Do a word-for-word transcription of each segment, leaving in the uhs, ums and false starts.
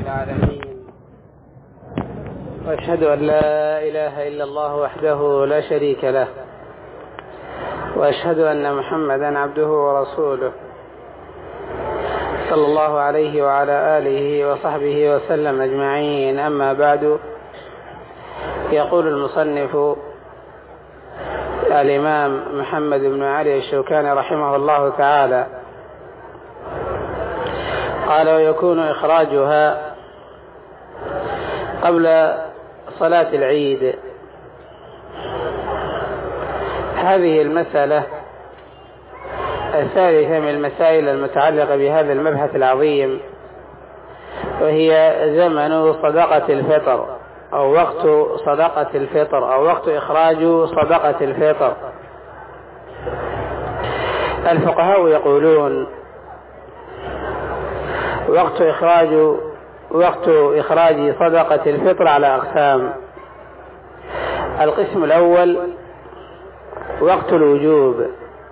العالمين، وأشهد أن لا إله إلا الله وحده لا شريك له، وأشهد أن محمدا عبده ورسوله صلى الله عليه وعلى آله وصحبه وسلم أجمعين. أما بعد، يقول المصنف الإمام محمد بن علي الشوكاني رحمه الله تعالى: قال: ويكون إخراجها قبل صلاة العيد. هذه المسألة الثالثة من المسائل المتعلقة بهذا المبحث العظيم، وهي زمن صدقة الفطر أو وقت صدقة الفطر أو وقت إخراج صدقة الفطر. الفقهاء يقولون: وقت إخراج وقت إخراج صدقة الفطر على أقسام. القسم الأول وقت الوجوب.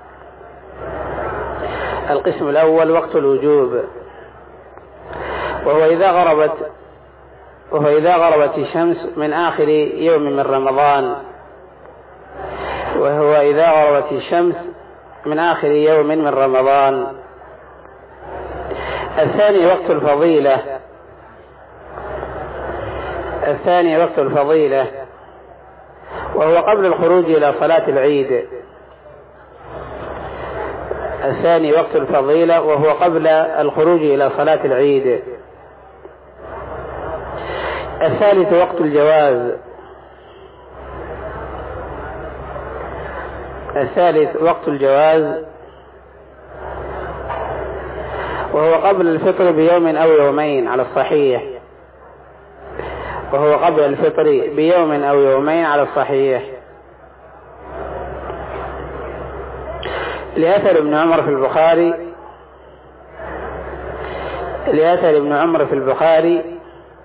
القسم الأول وقت الوجوب، وهو إذا غربت وهو إذا غربت الشمس من آخر يوم من رمضان وهو إذا غربت الشمس من آخر يوم من رمضان. الثاني وقت الفضيلة. الثاني وقت الفضيلة وهو قبل الخروج إلى صلاة العيد. الثاني وقت الفضيلة وهو قبل الخروج إلى صلاة العيد. الثالث وقت الجواز. الثالث وقت الجواز وهو قبل الفطر بيوم أو يومين على الصحيح وهو قبل الفطر بيوم أو يومين على الصحيح لأثر ابن عمر في البخاري لأثر ابن عمر في البخاري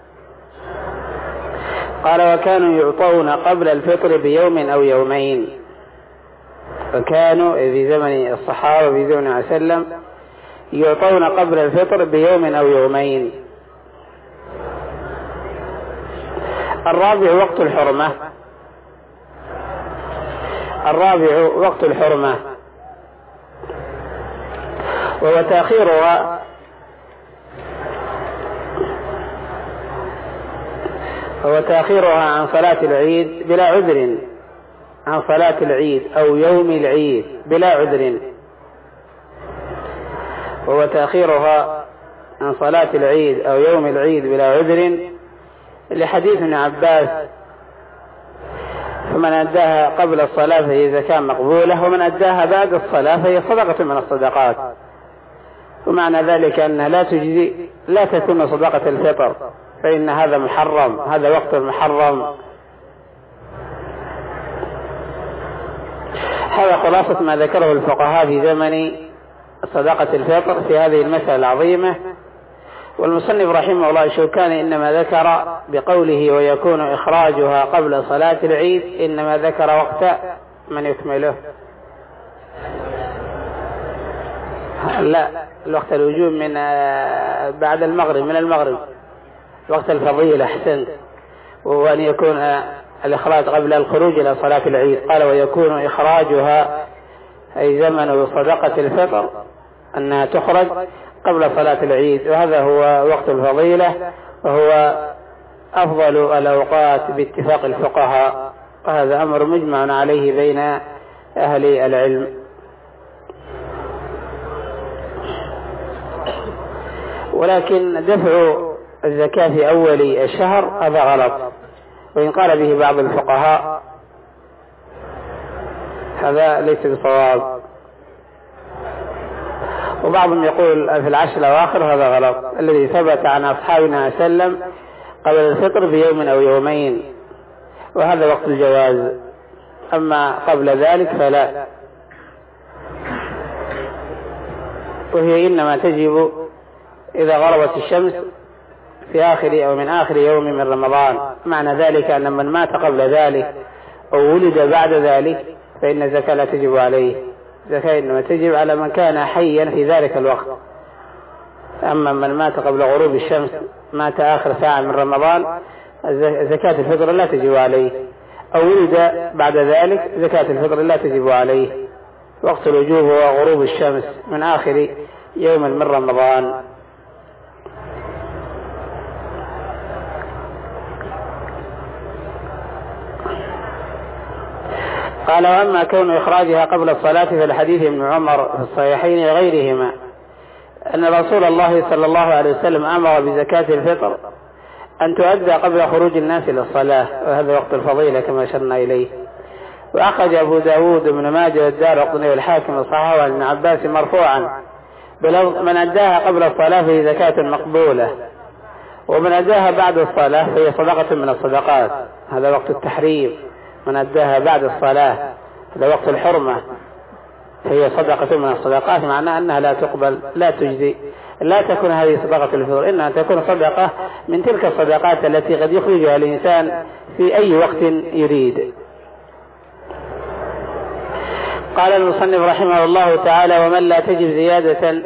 قال: وكانوا يعطون قبل الفطر بيوم أو يومين. وكانوا في زمن الصحابة في زمن عليه وسلم يعطون قبل الفطر بيوم أو يومين. الرابع وقت الحرمة. الرابع وقت الحرمة وهو تأخيرها وهو تأخيرها عن صلاة العيد بلا عذر عن صلاة العيد أو يوم العيد بلا عذر وهو تأخيرها عن صلاة العيد أو يوم العيد بلا عذر لحديث ابن عباس: فمن أداها قبل الصلاة فهي زكاة مقبولة، ومن أداها بعد الصلاة فهي صدقة من الصدقات. ومعنى ذلك أنها لا تجزي لا تتم صدقة الفطر، فإن هذا محرم، هذا وقت محرم. هذا خلاصة ما ذكره الفقهاء في زمن صدقة الفطر في هذه المسألة العظيمة. والمصنف رحمه الله الشوكاني إنما ذكر بقوله ويكون إخراجها قبل صلاة العيد إنما ذكر وقت من يكمله، لا الوقت الوجوب من بعد المغرب من المغرب وقت الفضيلة. أحسنت. وهو أن يكون الإخراج قبل الخروج إلى صلاة العيد. قال: ويكون إخراجها أي زمن صدقة الفطر أنها تخرج قبل صلاة العيد، وهذا هو وقت الفضيلة وهو أفضل الأوقات باتفاق الفقهاء، وهذا أمر مجمع عليه بين أهل العلم. ولكن دفع الزكاة في أول الشهر هذا غلط، وإن قال به بعض الفقهاء هذا ليس بصواب، وبعضهم يقول في العشر الأواخر هذا غلط. الذي ثبت عن أصحابنا سلم قبل الفطر بيوم أو يومين، وهذا وقت الجواز. أما قبل ذلك فلا، وهي إنما تجب إذا غربت الشمس في آخر أو من آخر يوم من رمضان. معنى ذلك أن من مات قبل ذلك أو ولد بعد ذلك فإن الزكاة لا تجب عليه. الزكاة إنما تجب على من كان حيا في ذلك الوقت. أما من مات قبل غروب الشمس مات آخر ساعة من رمضان زكاة الفطر لا تجب عليه، أو ولد بعد ذلك زكاة الفطر لا تجب عليه. وقت الوجوب هو غروب الشمس من آخر يوم من رمضان. قال: وأما كون إخراجها قبل الصلاة فالحديث ابن عمر في الصحيحين وغيرهما أن رسول الله صلى الله عليه وسلم أمر بزكاة الفطر أن تؤدى قبل خروج الناس إلى الصلاة، وهذا وقت الفضيلة كما أشرنا إليه. وأخرج أبو داود بن ماجه والدارقطني والحاكم الصحابة عن ابن عباس مرفوعا بلفظ: من أداها قبل الصلاة فهي زكاة مقبولة، ومن أداها بعد الصلاة فهي صدقة من الصدقات. هذا وقت التحريم. من أداها بعد الصلاة هذا وقت الحرمة فهي صدقة من الصدقات، معناه أنها لا تقبل لا تجزي، لا تكون هذه صدقة الفطر، إنها تكون صدقة من تلك الصدقات التي قد يخرجها الإنسان في أي وقت يريد. قال المصنف رحمه الله تعالى: ومن لا تجد زيادة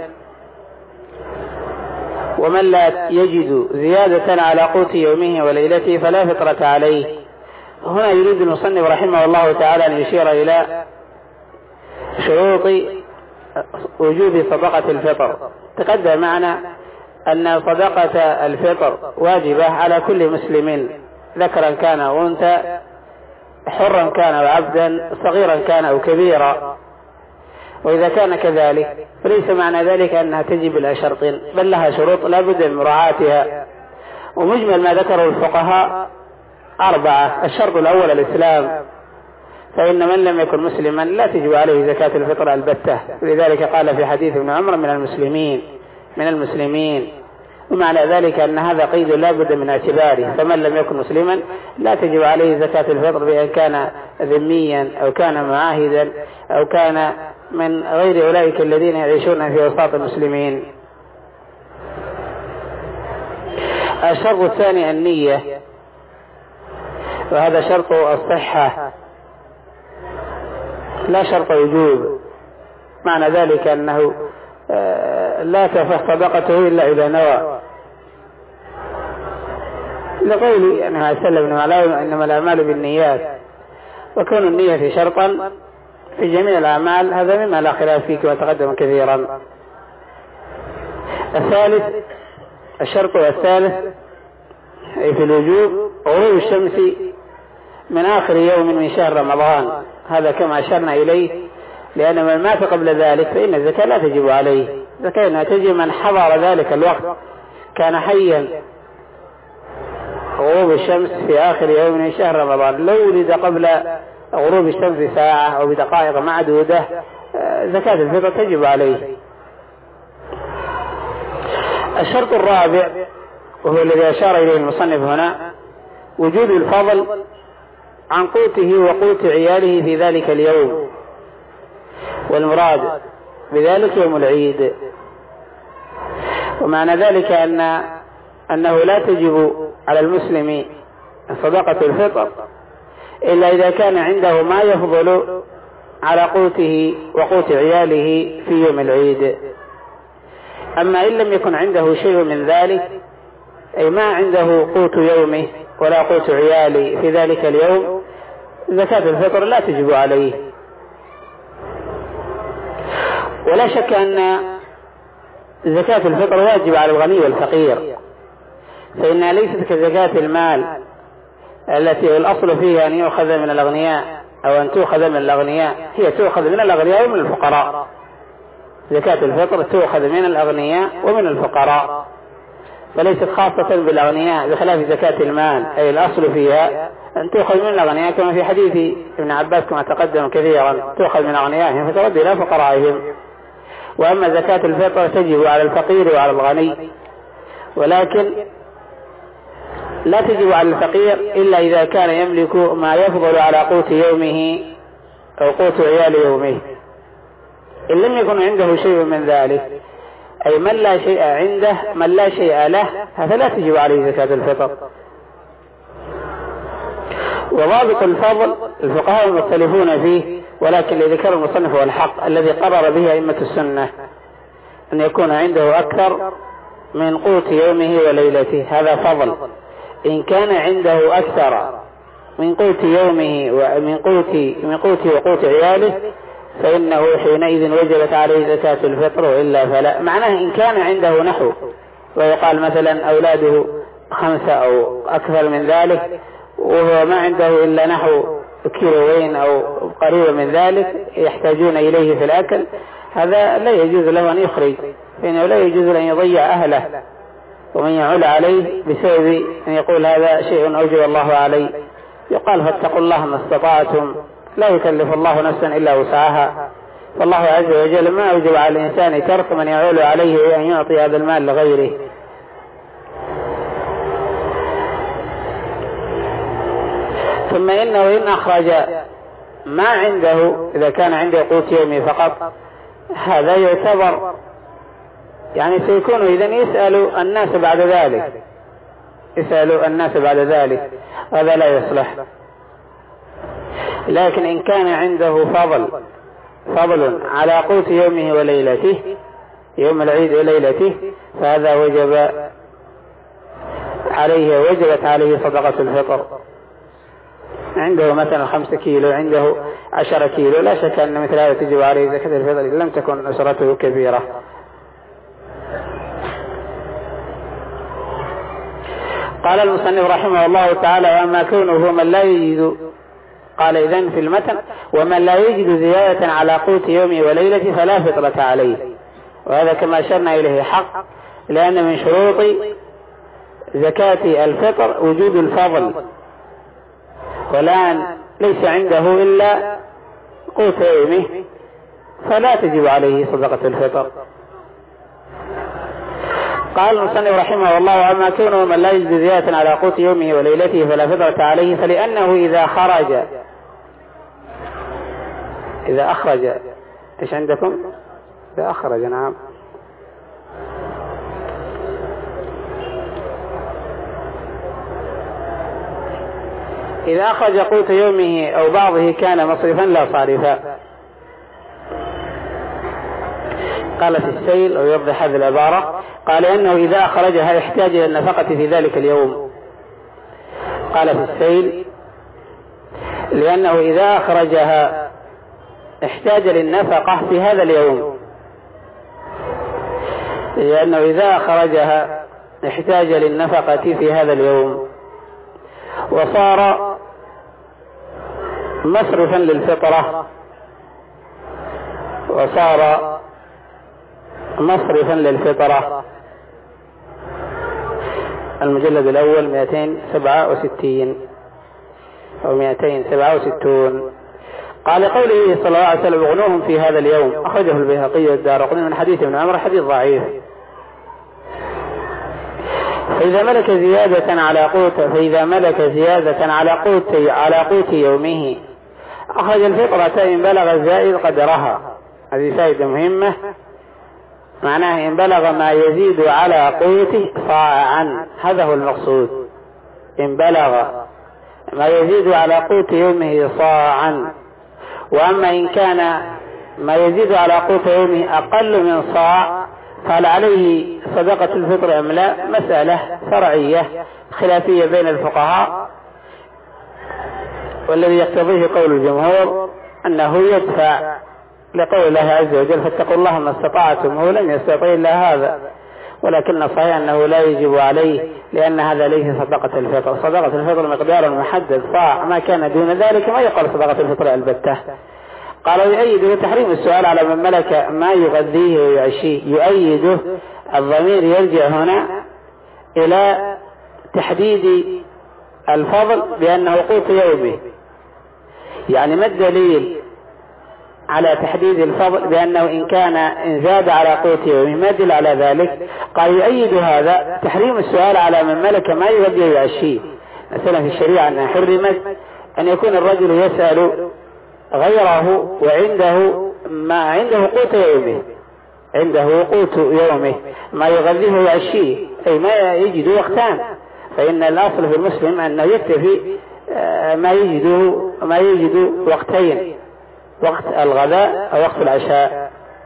ومن لا يجد زيادة على قوت يومه وليلته فلا فطرة عليه. هنا يريد المصنف رحمه الله تعالى أن يشير إلى شروط وجوب صدقة الفطر. تقدم معنا أن صدقة الفطر واجبة على كل مسلم ذكرا كان أو أنثى، حرا كان أو عبدا، صغيرا كان أو كبيرا. وإذا كان كذلك فليس معنى ذلك أنها تجب إلى شرط، بل لها شروط لا بد من مراعاتها. ومجمل ما ذكره الفقهاء أربعة. الشرط الأول الإسلام، فإن من لم يكن مسلما لا تجب عليه زكاة الفطر البتة، لذلك قال في حديث ابن عمر: من المسلمين من المسلمين ومعنى ذلك أن هذا قيد لا بد من اعتباره. فمن لم يكن مسلما لا تجب عليه زكاة الفطر، بأن كان ذميا أو كان معاهدا أو كان من غير أولئك الذين يعيشون في وسط المسلمين. الشرط الثاني النية، وهذا شرط الصحة لا شرط وجوب، معنى ذلك أنه لا تفح صدقته إلا إذا نوى، لقول يعني أسلم بن معلاوي: إنما الأعمال بالنيات. وكون النية شرطا في جميع الأعمال هذا مما لا خلاف فيه كما تقدم كثيرا. الثالث الشرط الثالث أي في الوجوب غروب الشمس من آخر يوم من شهر رمضان، هذا كما أشرنا إليه، لأن من مات قبل ذلك فإن الزكاة لا تجب عليه. الزكاة إنها تجب من حضر ذلك الوقت كان حيا، غروب الشمس في آخر يوم من شهر رمضان. لو ولد قبل غروب الشمس ساعة أو بدقائق معدودة زكاة الفطر تجب عليه. الشرط الرابع وهو الذي أشار إليه المصنف هنا: وجود الفضل عن قوته وقوت عياله في ذلك اليوم، والمراد بذلك يوم العيد. ومعنى ذلك أن أنه لا تجب على المسلم صدقة الفطر إلا إذا كان عنده ما يفضل على قوته وقوت عياله في يوم العيد. أما إن لم يكن عنده شيء من ذلك، أي ما عنده قوت يومه ولا قوت عياله في ذلك اليوم، زكاة الفطر لا تجب عليه. ولا شك أن زكاة الفطر واجب على الغني والفقير، فإنها ليست كزكاة المال التي الأصل فيها أن يؤخذ من الأغنياء أو أن تؤخذ من الأغنياء، هي تؤخذ من الأغنياء ومن الفقراء. زكاة الفطر تؤخذ من الأغنياء ومن الفقراء، فليست خاصة بالأغنياء بخلاف زكاة المال، أي الأصل فيها أن تؤخذ من الأغنياء كما في حديث ابن عباس كما تقدم كثيرا: تؤخذ من أغنيائهم فترد إلى فقرائهم. وأما زكاة الفطر تجب على الفقير وعلى الغني، ولكن لا تجب على الفقير إلا إذا كان يملك ما يفضل على قوت يومه أو قوت عيال يومه. إن لم يكن عنده شيء من ذلك، أي من لا شيء عنده من لا شيء له، هذا لا تجب عليه زكاة الفطر. وضابط الفضل الفقهاء مختلفون فيه، ولكن الذي ذكر المصنف هو الحق الذي قرر به أئمة السنة، أن يكون عنده أكثر من قوت يومه وليلته، هذا فضل. إن كان عنده أكثر من قوت يومه ومن قوت من قوت وقوت عياله فإنه حينئذ وجبت عليه زكاة الفطر، وإلا فلا. معناه إن كان عنده نحو، ويقال مثلا أولاده خمسة أو أكثر من ذلك، وهو ما عنده إلا نحو كيلوين أو قريبا من ذلك يحتاجون إليه في الأكل، هذا لا يجوز له أن يخرج، فإنه لا يجوز أن يضيع أهله ومن يعول عليه بسبب أن يقول هذا شيء أوجب الله عليه. يقال فاتقوا الله ما استطعتم، لا يكلف الله نفسا إلا وسعها، فالله عز وجل ما أوجب على الإنسان ترك من يعول عليه أن يعطي هذا المال لغيره. ثم إنه إن أخرج ما عنده، إذا كان عنده قوت يومي فقط، هذا يعتبر يعني سيكون إذن يسأل الناس بعد ذلك، يسأل الناس بعد ذلك، هذا لا يصلح. لكن إن كان عنده فضل فضل على قوت يومه وليلته، يوم العيد وليلته، فهذا وجب عليه وجبت عليه صدقة الفطر. عنده مثلا خمسة كيلو، عنده عشرة كيلو، لا شك أن مثل هذا تجب عليه زكاة الفطر إن لم تكن أسرته كبيرة. قال المصنف رحمه الله تعالى: وأما كونه من لا يجد، قال إذن في المتن: ومن لا يجد زيادة على قوت يومه وليلته فلا فطرة عليه. وهذا كما أشرنا إليه حق، لأن من شروط زكاة الفطر وجود الفضل، والآن ليس عنده إلا قوت يومه فلا تجب عليه صدقة الفطر. قال المصنف رحمه الله: وما كونه من لا يجد زيادة على قوت يومه وليلته فلا فطرة عليه، فلأنه إذا خرج إذا أخرج إيش عندكم؟ إذا أخرج، نعم، إذا أخرج قوت يومه أو بعضه كان مصرفا لا صارفا. قال في السيل، أو يوضح هذه العبارة، قال إنه إذا أخرجها يحتاج إلى النفقة في ذلك اليوم. قال في السيل: لأنه إذا أخرجها احتاج للنفقة في هذا اليوم، لأنه إذا أخرجها احتاج للنفقة في هذا اليوم، وصار مصرفا للفطرة، وصار مصرفا للفطرة. المجلد الأول مئتين وسبعة وستين أو مئتين وسبعة وستون. قال قوله صلى الله عليه وسلم: اغنوهم في هذا اليوم، أخرجه البيهقي والدارقطني من حديث ابن عمر، حديث ضعيف. فإذا ملك زيادة على قوت فإذا ملك زيادة على قوت على قوت يومه أخرج الفطرة إن بلغ الزائد قدرها. هذه فائدة مهمة، معناه إن بلغ ما يزيد على قوته صاعا، هذا هو المقصود. إن بلغ ما يزيد على قوت يومه صاعا. وأما إن كان ما يزيد على قوت يومه أقل من صاع قال عليه صدقة الفطر أم لا، مسألة فرعية خلافية بين الفقهاء، والذي يقتضيه قول الجمهور أنه يدفع لقول الله عز وجل: فاتقوا الله ما استطعتم، هو لم يستطيع إلا هذا. ولكن الصحيح أنه لا يجب عليه، لأن هذا ليس صدقة الفطر. صدقة الفطر مقدار محدد صاع، ما كان دون ذلك ما يقال صدقة الفطر البتة. قالوا يؤيد تحريم السؤال على من ملك ما يغذيه ويعشيه. يؤيده الضمير يرجع هنا إلى تحديد الفضل بأنه قوت يومه، يعني ما الدليل على تحديد الفضل بأنه إن كان إن زاد على قوت يومه؟ ما دل على ذلك؟ قال يؤيد هذا تحريم السؤال على من ملك ما يغذيه ويعشيه. مثلا في الشريعة أنها حرمت أن يكون الرجل يسأل غيره وعنده ما عنده قوت يومه، عنده قوت يومه ما يغذيه ويعشيه، أي ما يجد وقتان. فإن الأصل في المسلم أنه يكتفي ما يجد ما يجد وقتين، وقت الغداء أو وقت العشاء.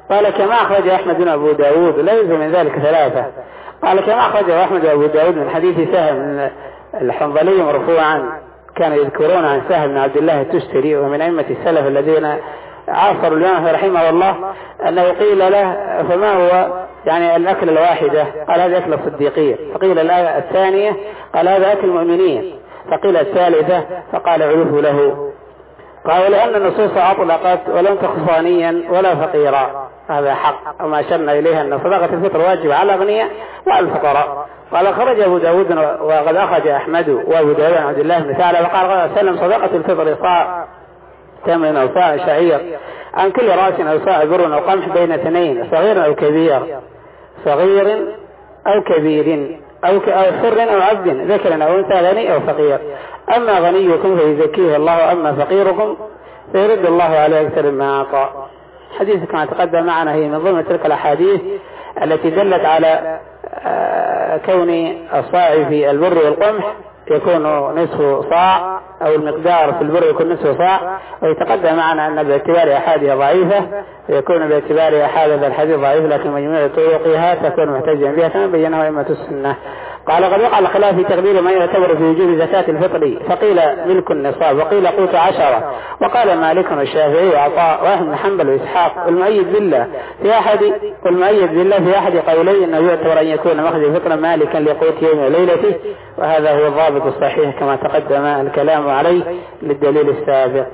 قال كما أخرج أحمد بن أبو داود، ليس من ذلك ثلاثة. قال كما أخرج أحمد أبو داود من حديث سهل الحنظلي مرفوعا، كانوا يذكرون عن سهل بن عبد الله التستري ومن أئمة السلف الذين عاصروا الإمام رحمه الله، أنه قيل له فما هو يعني الأكل الواحدة؟ قال هذا أكل الصديقية. فقيل الثانية قال هذا أكل المؤمنين. فقيل الثالثة فقال علوه له. قال لأن النصوص أطلقت ولم تخص غنيا ولا فقيرا، هذا حق. وما أشرنا إليها أن صدقة الفطر واجب على الأغنياء وعلى الفقراء. قال خرج أبو داود وقد أخرج أحمد وأبو داود عن عبد الله بن ثعلبة وقال سلم صدقة الفطر صاع تمر أو صاع شعير عن كل راس أو صاع بر أو قمح بين اثنين، صغير أو كبير، صغير أو كبير أو حر أو عبد، ذكر أو أنثى، غني أو فقير. أما غنيكم فيزكيه الله، أما فقيركم فيرد الله على أكثر ما أعطى. حديث كما تقدم معنا هي من ضمن تلك الأحاديث التي دلت على كون الصاع في البر والقمح يكون نصف صاع، أو المقدار في البر يكون نصف صاع. ويتقدم معنا أن باعتبار أحادها ضعيفة يكون باعتبار أحاد هذا الحديث ضعيف، لكن مجموع طرقها تكون محتجا بها كما بينه أئمة السنة. قال قد وقع الخلاف في تقدير ما يعتبر في وجوب زكاة الفطر، فقيل ملك النصاب وقيل قوت عشرة. وقال مالك والشافعي وعطاء وأحمد بن حنبل وإسحاق والمؤيد بالله في أحد والمؤيد بالله في أحد قولي أنه يعتبر أن يكون مخرج الفطر مالكا لقوت يوم وليلته، وهذا هو الضابط الصحيح كما تقدم الكلام عليه للدليل السابق.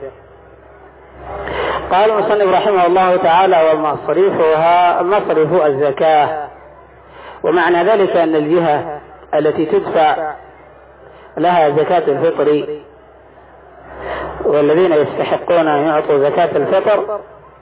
قال المصنف رحمه الله تعالى ومصرفها مصرف الزكاة. ومعنى ذلك أن الجهة التي تدفع لها زكاة الفطر والذين يستحقون أن يعطوا زكاة الفطر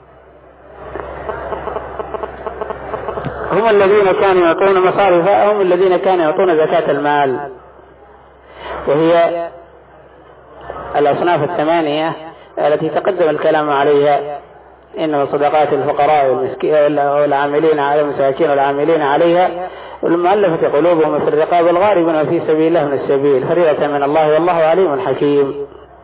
هم الذين كانوا يعطون مصارفها، هم الذين كانوا يعطون زكاة المال، وهي الأصناف الثمانية التي تقدم الكلام عليها. إنما صدقات الفقراء والعاملين على المساكين والعاملين عليها والمؤلفة قلوبهم في الرقاب الغاربين وفي سبيل الله من السبيل، فريضة من الله والله عليم حكيم.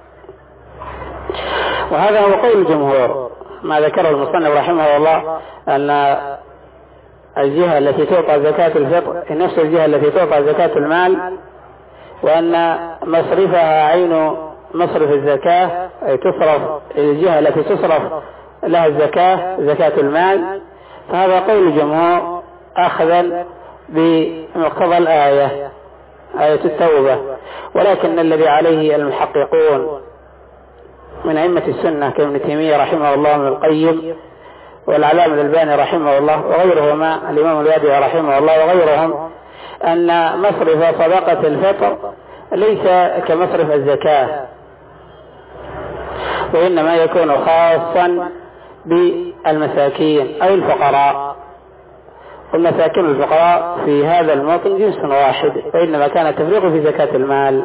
وهذا هو قول الجمهور. ما ذكره المصنف رحمه الله أن الجهة التي تعطى زكاة الفطر نفس الجهة التي تعطى زكاة المال، وأن مصرفها عين مصرف الزكاة، أي تصرف الجهة التي تصرف لها الزكاة زكاة المال. فهذا قول الجمهور أخذا بمقتضى الآية آية التوبة. ولكن الذي عليه المحققون من أئمة السنة كابن تيمية رحمه الله من القيم والعلامة الألباني رحمه الله وغيرهما الإمام الوادي رحمه الله وغيرهم أن مصرف صدقة الفطر ليس كمصرف الزكاة، وإنما يكون خاصا بالمساكين أو الفقراء. والمساكين والفقراء في هذا الموطن جنس واحد، وإنما كان التفريق في زكاة المال.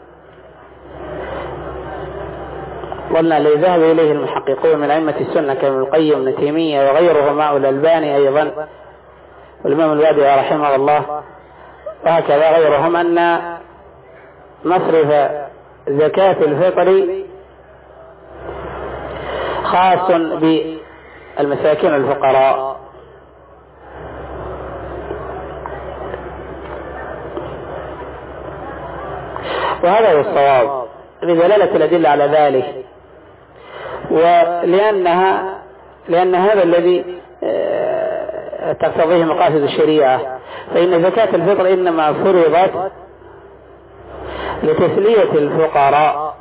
قلنا الذي ذهب إليه المحققون من أئمة السنة كابن القيم ابن تيمية وغيرهما والألباني أيضا والإمام الوادي رحمه الله وهكذا غيرهم أن مصرف زكاة الفطر خاص بالمساكين والفقراء. وهذا هو الصواب بدلالة الأدلة على ذلك، ولأنها لأن هذا الذي تقتضيه مقاصد الشريعة. فإن زكاة الفطر إنما فرضت لتسلية الفقراء،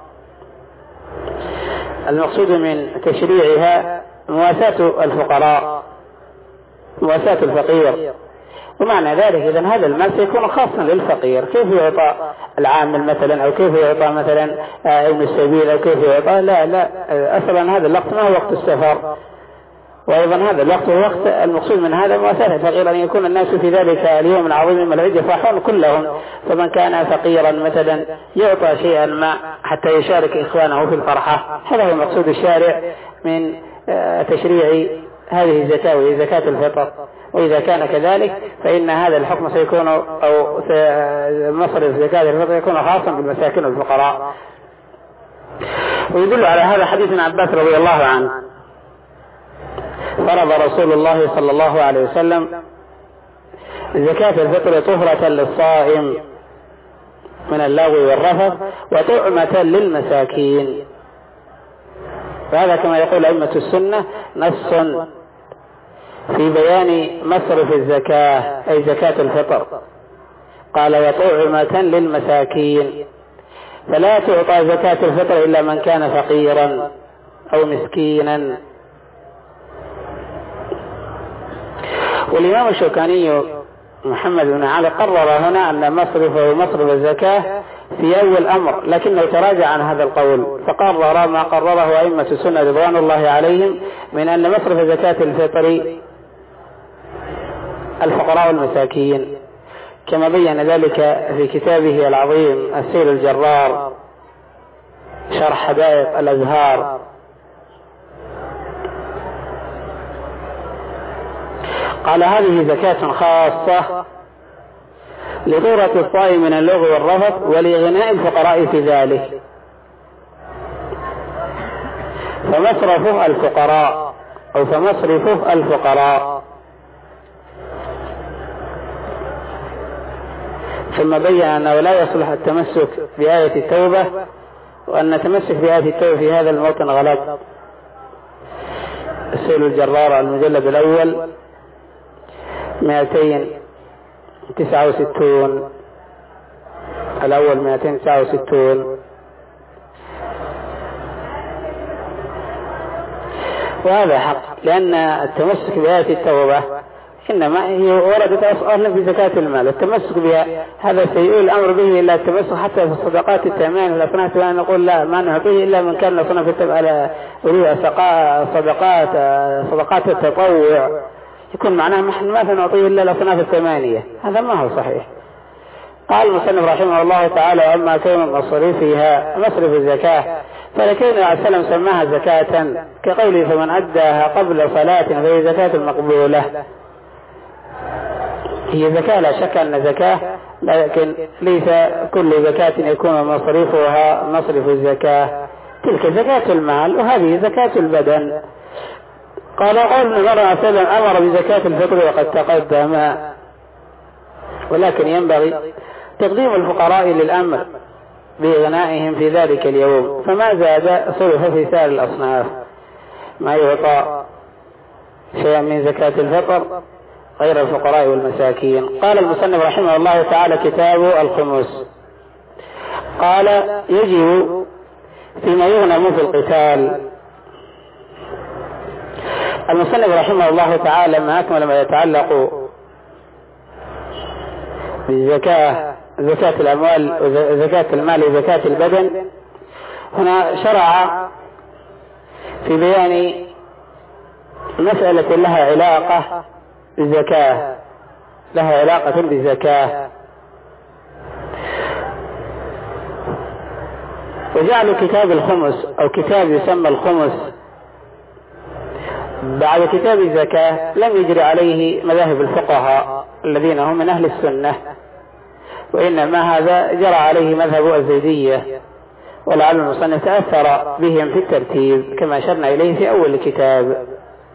المقصود من تشريعها مواساة الفقراء، مواساة الفقير. ومعنى ذلك إذن هذا المال سيكون خاصا للفقير. كيف يعطى العامل مثلا، أو كيف يعطى مثلا ابن السبيل، أو كيف يعطى لا لا أصلا هذا الوقت ما هو وقت السفر، وأيضا هذا الوقت هو وقت المقصود من هذا مواساة الفقير، أن يكون الناس في ذلك اليوم العظيم من العيد يفرحون كلهم. فمن كان فقيرا مثلا يعطى شيئا ما حتى يشارك إخوانه في الفرحة. هذا هو مقصود الشارع من تشريع هذه الزكاة وهي زكاة الفطر. وإذا كان كذلك فإن هذا الحكم سيكون أو مصرف زكاة الفطر يكون خاصا بالمساكين والفقراء. ويدل على هذا حديث ابن عباس رضي الله عنه فرض رسول الله صلى الله عليه وسلم زكاة الفطر طهرة للصائم من اللغو والرفث وطعمة للمساكين. وهذا كما يقول أئمة السنة نص في بيان مصرف الزكاة أي زكاة الفطر. قال وطعمة للمساكين، فلا تعطى زكاة الفطر إلا من كان فقيرا أو مسكينا. والإمام الشوكاني محمد بن علي قرر هنا أن مصرفه مصرف الزكاة في أول أمر، لكنه تراجع عن هذا القول فقرر ما قرره أئمة السنة رضوان الله عليهم من أن مصرف زكاة الفطر الفقراء والمساكين، كما بين ذلك في كتابه العظيم السير الجرار شرح حدائق الأزهار. قال هذه زكاة خاصة لضرورة الصائم من اللغو والرفث ولغناء الفقراء في ذلك، فمصرفه الفقراء أو فمصرفه الفقراء. ثم بين أنه لا يصلح التمسك بآية التوبة، وأن التمسك بآية التوبة في هذا الموطن غلط. السيل الجرار المجلد الأول مئتين تسعة وستون، الأول مئتين تسعة وستون. وهذا حق، لأن التمسك بآية التوبة إنما هي وردت أصلا في زكاة المال، التمسك بها هذا سيئول الأمر به إلا التمسك حتى في الصدقات التأمين الأصناف، وأن نقول لا ما نعطيه إلا من كان أصناف التبع صدقات صدقات التطوع، يكون معناه نحن ما نعطيه إلا الأصناف الثمانية، هذا ما هو صحيح. قال المصنف رحمه الله تعالى وأما كون مصرفها مصرف الزكاة فلكن عليه السلام سماها زكاة كقوله فمن أداها قبل صلاة فهي زكاة مقبولة. هي زكاة لا شك أن زكاة، لكن ليس كل زكاة يكون مصرفها مصرف الزكاة، تلك زكاة المال وهذه زكاة البدن. قال قول النبي صلى الله عليه وسلم أمر بزكاة الفطر وقد تقدم، ولكن ينبغي تقديم الفقراء للأمر بغنائهم في ذلك اليوم، فما زاد صرف في سائر الأصناف ما يعطى شيئا من زكاة الفطر غير الفقراء والمساكين. قال المصنف رحمه الله تعالى كتاب الخمس. قال يجب فيما يغنم في القتال. المصنف رحمه الله تعالى ما أكمل ما يتعلق بالزكاة، زكاة الأموال وزكاة المال وزكاة البدن، هنا شرع في بيان مسألة لها علاقة بالزكاة، لها علاقة بالزكاة. وجعل كتاب الخمس أو كتاب يسمى الخمس بعد كتاب الزكاة لم يجري عليه مذاهب الفقهاء الذين هم من أهل السنة، وإنما هذا جرى عليه مذهب الزيدية، ولعل المصنف تأثر بهم في الترتيب كما أشرنا إليه في أول الكتاب.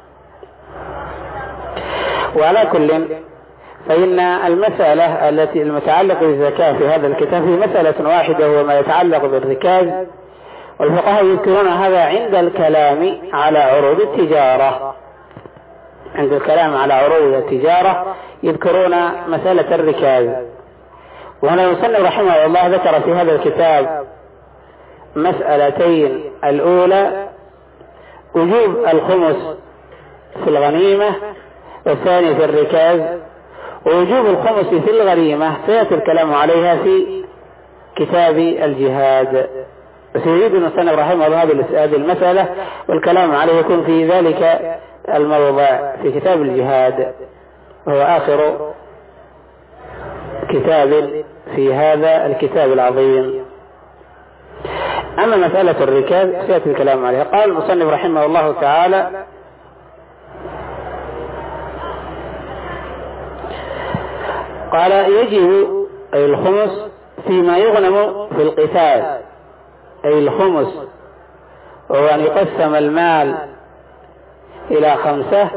وعلى كل فإن المسألة التي المتعلقة بالزكاة في هذا الكتاب في مسألة واحدة وهو ما يتعلق بالركاز، والفقهاء يذكرون هذا عند الكلام على عروض التجارة، عند الكلام على عروض التجارة يذكرون مسألة الركاز. وهنا المصنف رحمه الله ذكر في هذا الكتاب مسألتين، الأولى وجوب الخمس في الغنيمة، والثاني في الركاز. ووجوب الخمس في الغنيمة سيأتي الكلام عليها في كتاب الجهاد، بس يريد المصنف رحمه الله هذه المسألة والكلام عليه يكون في ذلك الموضع في كتاب الجهاد، وهو آخر كتاب في هذا الكتاب العظيم. أما مسألة الركاز سيأتي الكلام عليها. قال المصنف رحمه الله تعالى قال يجب أي الخمس فيما يغنم في القتال، أي الخمس وهو أن يقسم المال إلى خمسة،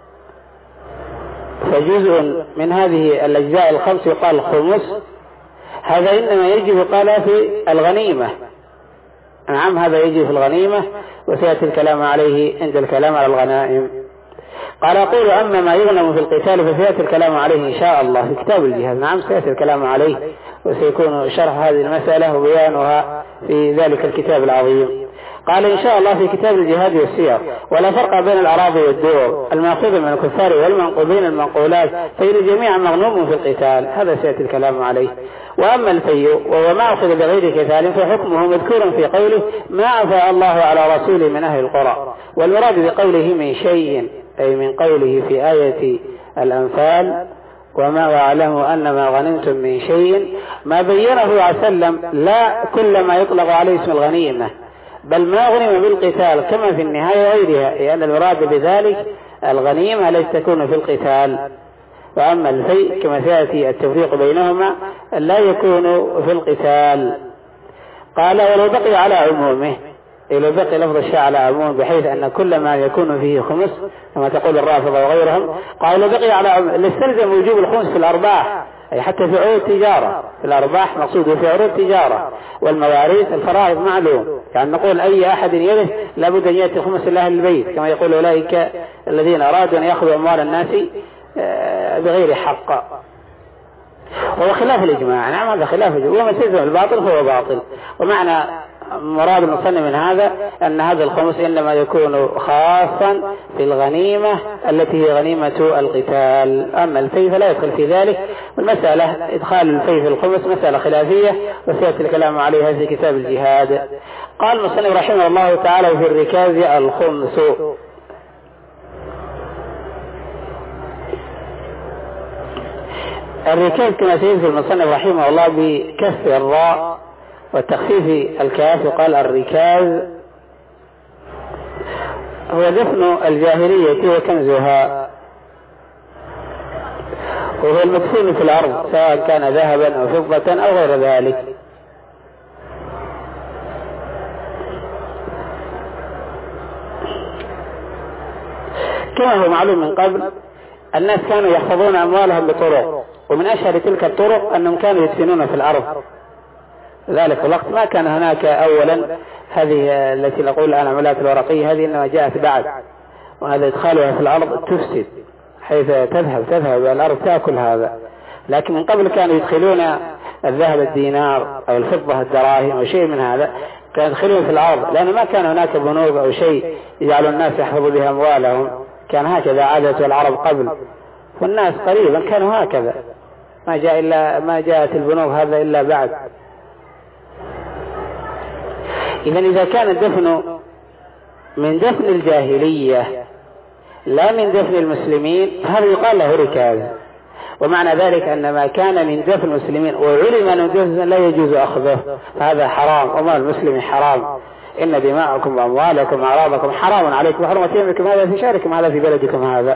فجزء من هذه الأجزاء الخمس يقال خمس. هذا إنما يجب قال في الغنيمة. نعم هذا يجب في الغنيمة، وسيأتي الكلام عليه عند الكلام على الغنائم. قال أقول أما ما يغنم في القتال فسيأتي الكلام عليه إن شاء الله في كتاب الجهاد. نعم سيأتي الكلام عليه، وسيكون شرح هذه المسألة وبيانها في ذلك الكتاب العظيم. قال إن شاء الله في كتاب الجهاد والسير. ولا فرق بين الأراضي والدور المأخوذ من الكفار والمنقوبين المنقولات، فإن جميعا مغنوم في القتال. هذا سيأتي الكلام عليه. وأما الفيء وهو ما أخذ بغير قتال فحكمه مذكور في قوله ما أفاء الله على رسوله من أهل القرى. والمراد بقوله من شيء أي من قوله في آية الأنفال وما واعلموا أن ما غنمتم من شيء، ما بينه صلى الله عليه وسلم لا كل ما يطلق عليه اسم الغنيمة، بل ما غنم بالقتال كما في النهاية وغيرها، لأن المراد بذلك الغنيمة التي تكون في القتال. وأما الفيء كما سيأتي التفريق بينهما لا يكون في القتال. قال ولو بقي على عمومه، لو بقي لفظ الشيء على عمومه بحيث أن كل ما يكون فيه خمس كما تقول الرافضة وغيرهم، قال لو بقي على عمومه لاستلزم وجوب الخمس في الأرباح، أي حتى في عروض التجارة. في الأرباح مقصود في عروض التجارة، والمواريث الفرائض معلوم، يعني نقول أي أحد يرث لابد أن يأتي خمس لأهل البيت، كما يقول أولئك الذين أرادوا أن يأخذوا أموال الناس بغير حق، وهو خلاف الإجماع. نعم هذا خلاف الإجماع، وما سيزم الباطل فهو باطل. ومعنى مراد المصنف من هذا أن هذا الخمس إنما يكون خاصا في الغنيمة التي هي غنيمة القتال. أما الفي فلا يدخل في ذلك. والمسألة إدخال الفي في الخمس مسألة خلافية، وسيأتي الكلام عليها في كتاب الجهاد. قال المصنف رحمه الله تعالى في الركاز الخمس. الركاز كما سيذكر المصنف رحمه الله بكسر الراء وتخفيف الكاف، وقال الركاز هو دفن الجاهلية وكنزها، وهو المدفون في الأرض سواء كان ذهبا أو فضة أو غير ذلك. كما هو معلوم من قبل الناس كانوا يحفظون أموالهم بطرق، ومن أشهر تلك الطرق أنهم كانوا يدفنون في الأرض. ذلك الوقت ما كان هناك أولا هذه التي نقول الآن عملات الورقية، هذه إنما جاءت بعد، وهذا إدخالها في الأرض تفسد حيث تذهب تذهب الأرض تأكل هذا. لكن من قبل كانوا يدخلون الذهب الدينار أو الفضة الدراهم أو شيء من هذا، كانوا يدخلون في الأرض، لأن ما كان هناك بنوك أو شيء يجعل الناس يحفظوا بها أموالهم. كان هكذا عادة العرب قبل، والناس قريبا كانوا هكذا، ما جاء إلا ما جاءت البنوك هذا إلا بعد. إذا إذا كان الدفن من دفن الجاهلية لا من دفن المسلمين هذا يقال له ركاز. ومعنى ذلك أن ما كان من دفن المسلمين وعلم أن دفن لا يجوز أخذه فهذا حرام، وما المسلم حرام. إن دماءكم وأموالكم وأعراضكم حرام عليكم وحرمة يومكم هذا في شاركم هذا في بلدكم هذا.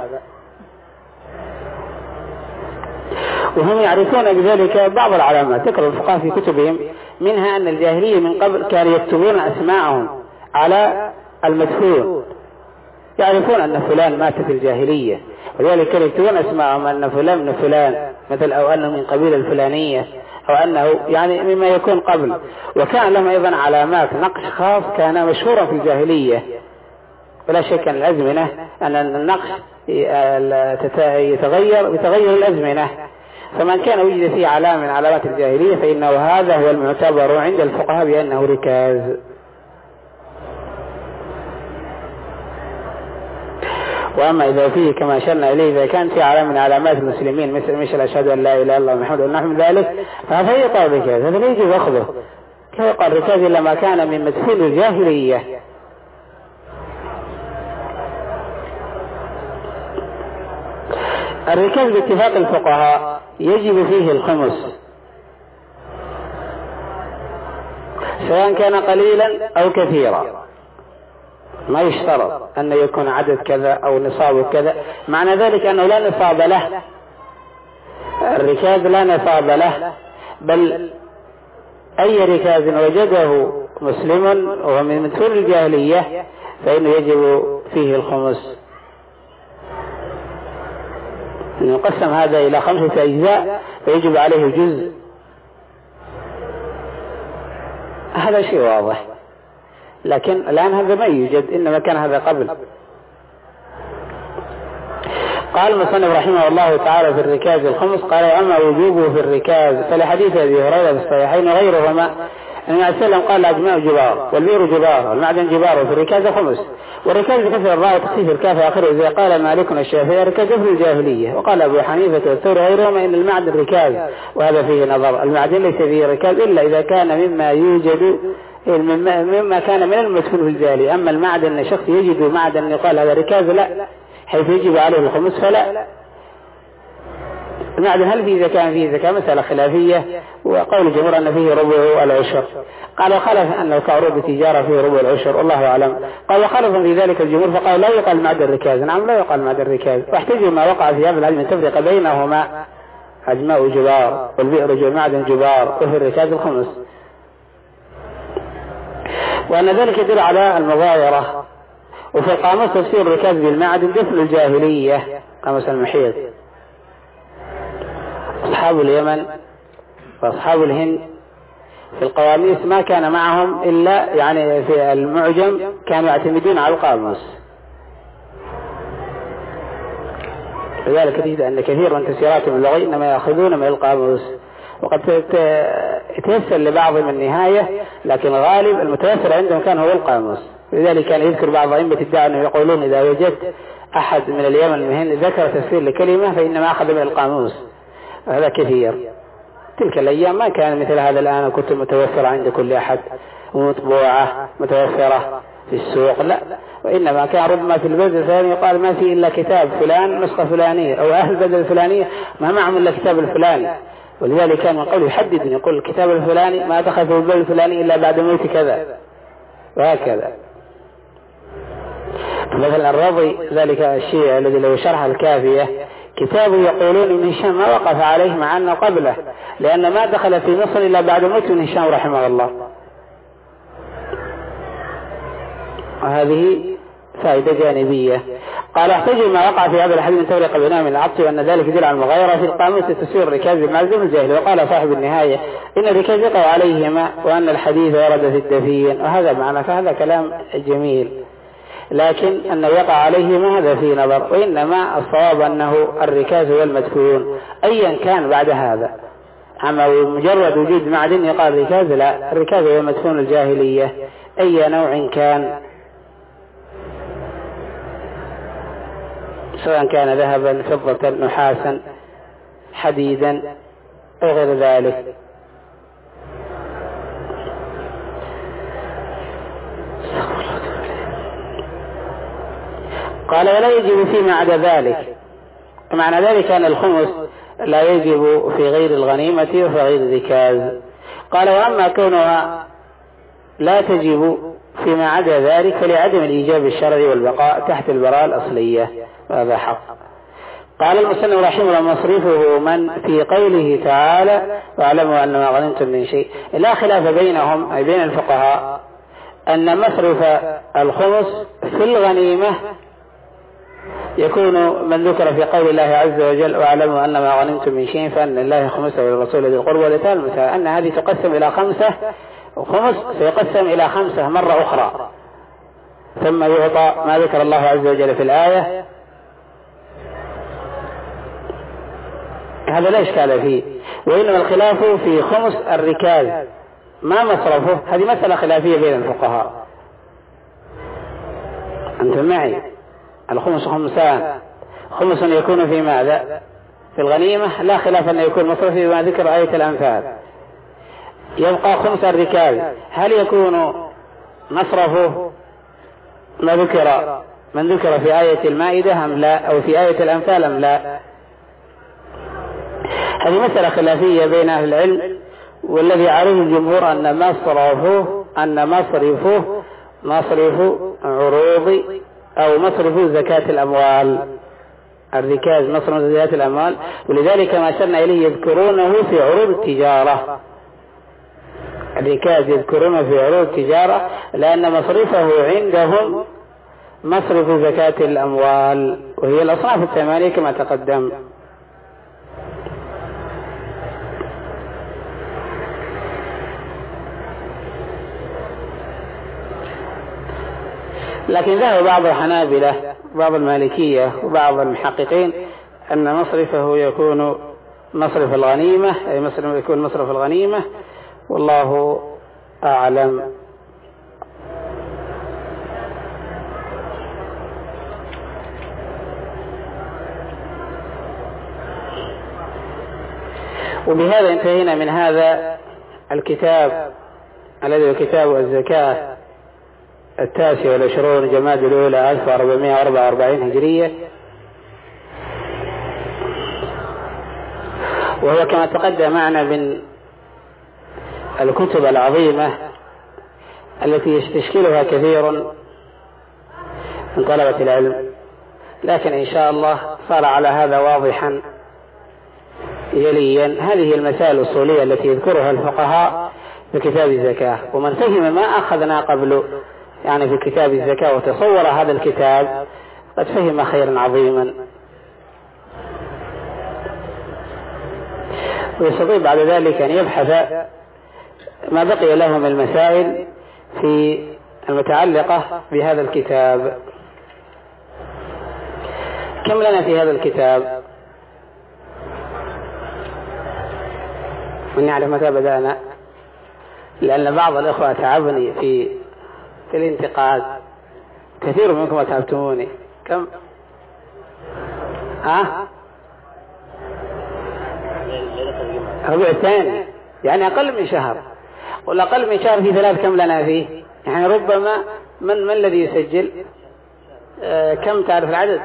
وهم يعرفون بذلك بعض العلامات تذكر الفقهاء في كتبهم، منها أن الجاهلية من قبل كانوا يكتبون أسماءهم على المدفون، يعرفون أن فلان مات في الجاهلية، ولذلك كانوا يكتبون أسماءهم أن فلان من فلان مثل، أو أنه من قبيلة الفلانية، أو أنه يعني مما يكون قبل. وكان لهم أيضا علامات نقش خاص كان مشهورا في الجاهلية، ولا شك أن الأزمنة أن النقش يتغير بتغير الأزمنة، فمن كان وجد فيه علامة من علامات الجاهلية فإنه هذا هو المعتبر عند الفقهاء بأنه ركاز. وأما إذا فيه كما أشرنا إليه إذا كان في علامة من علامات المسلمين مثل مثل أشهد أن لا إله إلا الله محمد ونحو ذلك فهذا يقال ركاز، هذا لا يجب أخذه. كيف يقال ركاز إلا ما كان من مدفون الجاهلية. الركاز باتفاق الفقهاء يجب فيه الخمس سواء كان قليلا أو كثيرا، ما يشترط أن يكون عدد كذا أو نصاب كذا. معنى ذلك أنه لا نصاب له، الركاز لا نصاب له، بل أي ركاز وجده مسلم وهو من مدخول الجاهلية فإنه يجب فيه الخمس. أن يقسم هذا إلى خمسة أجزاء فيجب عليه جزء، هذا شيء واضح. لكن الآن هذا ما يوجد، إنما كان هذا قبل. قال المصنف رحمه الله تعالى في الركاز الخمس، قال وأما وجوبه في الركاز فلحديث أبي هريرة في الصحيحين وغيرهما أن النبي صلى الله عليه وسلم قال الأجماع جبار والبئر جبار والمعدن جبار وفي الركاز خمس. والركاز بكسر الراء وتخفيف الكاف آخره زي قال مالك الشافعي الركاز في الجاهلية. وقال أبو حنيفة والثوري وغيرهما إن المعدن ركاز، وهذا فيه نظر. المعدن ليس فيه ركاز إلا إذا كان مما يوجد مما كان من المدفون في الجاهلية. أما المعدن شخص يجد معدن يقال هذا ركاز لا، حيث يجب عليه الخمس فلا. المعدن هل فيه زكاة فيه زكاة مسألة خلافية، وقول الجمهور أن فيه ربع العشر. قال وخالف أنه كعروض التجارة فيه ربع العشر والله أعلم. قال وخالف في ذلك الجمهور فقال لا يقال معدن ركاز. نعم لا يقال معدن ركاز. واحتجوا ما وقع في هذا العلم تفرق بينهما أجماء جبار والبئر جو معدن جبار وفي الركاز الخمس، وأن ذلك يدل على المغايرة. وفي القاموس تفسير الركاز بالمعدن دفن الجاهلية قاموس المحيط. أصحاب اليمن وأصحاب الهند في القواميس ما كان معهم إلا يعني في المعجم كانوا يعتمدون على القاموس. لذلك تجد أن كثير من تفسيراتهم اللغوية إنما يأخذون من القاموس، وقد يتيسر لبعضهم النهاية، لكن غالب المتيسر عندهم كان هو القاموس. لذلك كان يذكر بعض أئمة الدعوة أنهم يقولون إذا وجدت أحد من اليمن من الهند ذكر تفسير لكلمة فإنما أخذ من القاموس. هذا كثير. تلك الأيام ما كان مثل هذا الآن كتب متوفرة عند كل أحد ومطبوعة متوفرة في السوق، لا، وإنما كان ربما في البلد الفلاني يقال ما في إلا كتاب فلان نسخة فلانية، أو أهل البلد الفلانية ما معهم إلا كتاب الفلاني. ولذلك كان من قول يحدد يقول الكتاب الفلاني ما دخل في البلد الفلاني إلا بعد موت كذا وهكذا. مثلا الرضي ذلك الشيء الذي له شرح الكافية كتاب يقولون ابن هشام ما وقف عليه مع أنه قبله، لأن ما دخل في مصر إلا بعد موت ابن هشام رحمه الله. وهذه فائدة جانبية. قال احتجوا ما وقع في هذا الحديث من تفريق بينهما من العطس، وأن ذلك يدل على المغايرة في القاموس تسير الركاز بمعزم الجاهل. وقال صاحب النهاية إن الركاز يقع عليهما وأن الحديث ورد في الدفين، وهذا معنى فهذا كلام جميل، لكن أنه يقع عليهما هذا في نظر. وإنما الصواب أنه الركاز والمدفون أيا كان بعد هذا. أما مجرد وجود معدن يقال ركاز لا، الركاز والمدفون الجاهلية أي نوع كان، سواء كان ذهبا فضة نحاسا حديدا أو غير ذلك. قال ولا يجب فيما عدا ذلك. معنى ذلك أن الخمس لا يجب في غير الغنيمة وفي غير الركاز. قال وأما كونها لا تجب فيما عدا ذلك فلعدم الإيجاب الشرعي والبقاء تحت البراءة الأصلية، وهذا حق. قال المصنف رحمه الله مصرفه من في قوله تعالى واعلموا أن ما غنمتم من شيء، لا خلاف بينهم أي بين الفقهاء أن مصرف الخمس في الغنيمة يكون من ذكر في قول الله عز وجل واعلموا أن ما غنمتم من شيء فأن الله خمسه وللرسول ذي القربى واليتامى والمساكين، أن هذه تقسم إلى خمسة، وخمس سيقسم إلى خمسة مرة أخرى، ثم يعطى ما ذكر الله عز وجل في الآية. هذا لا إشكال فيه. وإنما الخلاف في خمس الركاز ما مصرفه، هذه مسألة خلافية بين الفقهاء. أنتم معي؟ الخمس خمسان، خمس يكون في ماذا؟ في الغنيمة، لا خلاف أن يكون مصرفه بما ذكر آية الأنفال. يبقى خمس الركاز، هل يكون مصرفه ما ذكر من ذكر في آية المائدة أم لا، أو في آية الأنفال أم لا؟ هذه مسألة خلافية بين أهل العلم، والذي عليه الجمهور أن مصرفه أن مصرفه مصرف عروض أو مصرف زكاة الأموال، الركاز مصرف زكاة الأموال. ولذلك ما أشرنا إليه يذكرونه في عروض التجارة، الركاز يذكرونه في عروض التجارة لأن مصرفه عندهم مصرف زكاة الأموال، وهي الأصناف الثمانية كما تقدم. لكن ذهب بعض الحنابلة بعض المالكية وبعض المحققين أن مصرفه يكون مصرف الغنيمة، أي مصرف يكون مصرف الغنيمة، والله أعلم. وبهذا انتهينا من هذا الكتاب الذي هو كتاب الزكاة التاسع والعشرون جماد الأولى ألف وأربعمائة وأربعة وأربعين هجرية، وهو كما تقدم معنا من الكتب العظيمة التي يستشكلها كثير من طلبة العلم، لكن إن شاء الله صار على هذا واضحا يليا. هذه المسائل الأصولية التي يذكرها الفقهاء في كتاب الزكاة، ومن فهم ما أخذنا قبل يعني في كتاب الزكاة وتصور هذا الكتاب قد فهم خيرا عظيما، ويستطيع بعد ذلك أن يبحث ما بقي له من المسائل في المتعلقة بهذا الكتاب. كم لنا في هذا الكتاب؟ من يعرف متى بدأنا؟ لأن بعض الإخوة تعبني في في الانتقاد، كثير منكم تعبتموني. كم؟ ها؟ ربع الثاني، يعني أقل من شهر، والأقل من شهر في ثلاث كم لنا فيه؟ يعني ربما من من الذي يسجل؟ آه كم تعرف العدد؟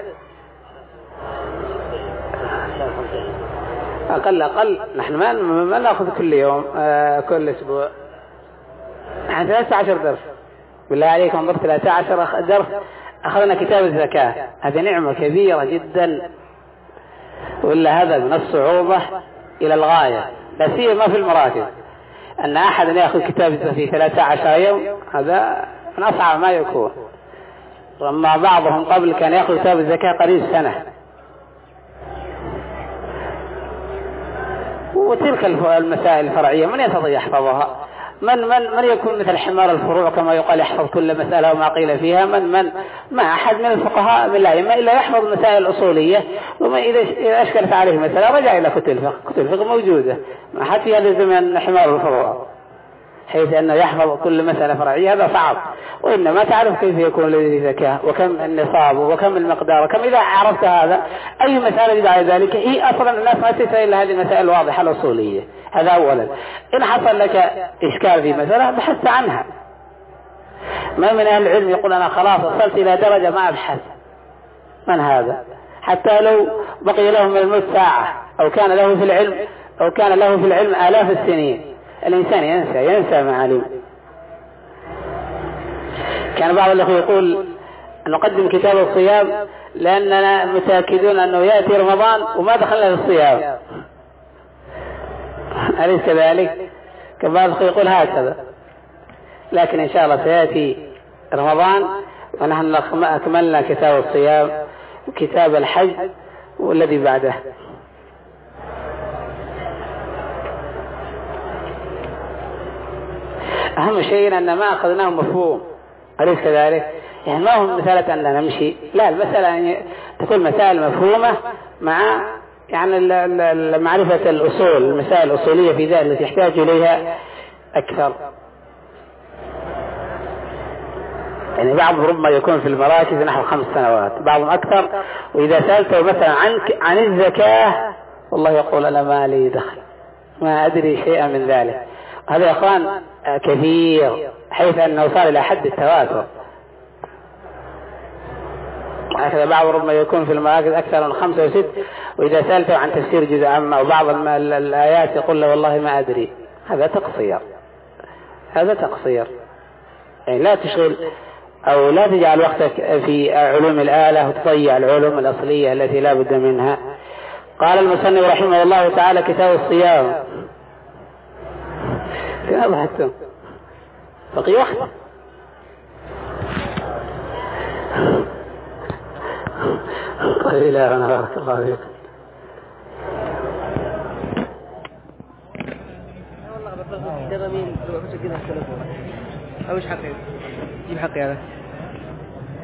أقل أقل نحن ما ما نأخذ كل يوم آه كل أسبوع، يعني ثلاثة عشر درس. بالله عليكم انظر ثلاثة عشر درس أخذنا كتاب الزكاة، هذه نعمة كبيرة جدا، وإلا هذا من الصعوبة إلى الغاية، لا سيما في المراكز أن أحد يأخذ كتاب الزكاة في ثلاثة عشر يوم، هذا من أصعب ما يكون. وأما بعضهم قبل كان يأخذ كتاب الزكاة قريب سنة. وتلك المسائل الفرعية من يستطيع يحفظها؟ من من من يكون مثل حمار الفروع كما يقال يحفظ كل مسألة وما قيل فيها؟ من من ما أحد من الفقهاء من لا إما إلا يحفظ مسائل الأصولية، وما إذا أشكلت عليه مسألة رجع إلى كتب الفقه. كتب الفقه موجودة، ما حد في هذا الزمن حمار الفروع حيث أنه يحفظ كل مسألة فرعية، هذا صعب. وإنما تعرف كيف يكون الذي زكاة وكم النصاب وكم المقدار وكم. إذا عرفت هذا أي مسألة بعد ذلك هي أصلا الناس ما تسأل إلا هذه المسائل الواضحة الأصولية. هذا أولا. إن حصل لك إشكال في مسألة بحثت عنها. ما من أهل العلم يقول أنا خلاص وصلت إلى درجة ما أبحث. من هذا؟ حتى لو بقي له من الموت ساعة أو كان له في العلم أو كان له في العلم آلاف السنين، الإنسان ينسى ينسى معالم. كان بعض الأخوة يقول نقدم كتاب الصيام لأننا متأكدون أنه يأتي رمضان وما دخلنا في الصيام. أليس كذلك؟ كان بعض الأخوة يقول هكذا، لكن إن شاء الله سيأتي رمضان ونحن أكملنا كتاب الصيام وكتاب الحج والذي بعده. أهم شيء أن ما أخذناه مفهوم، أليس كذلك؟ يعني ما هو مسألة أن نمشي، لا، المسألة أن تكون مسائل مفهومة مع يعني معرفة الأصول، المسائل الأصولية في ذلك التي يحتاج إليها أكثر. يعني بعض ربما يكون في المراكز نحو خمس سنوات، بعضهم أكثر. وإذا سألته مثلا عن عن الزكاة والله يقول أنا ما لي دخل، ما أدري شيئا من ذلك. هذا يا أخوان كثير، حيث أنه صار إلى حد التواتر. هكذا بعض ربما يكون في المراكز أكثر من خمسة وست، وإذا سألته عن تفسير جزء عامة أو بعض الآيات يقول له والله ما أدري. هذا تقصير، هذا تقصير. يعني لا تشغل أو لا تجعل وقتك في علوم الآلة وتضيع العلوم الأصلية التي لا بد منها. قال المصنف رحمه الله تعالى كتاب الصيام. كيف ضحكتم؟ بقي وقت. طيب لا أنا بارك الله فيك. والله بفضل كذا مين كذا التلفون أو إيش حقي؟ جيب حقي هذا.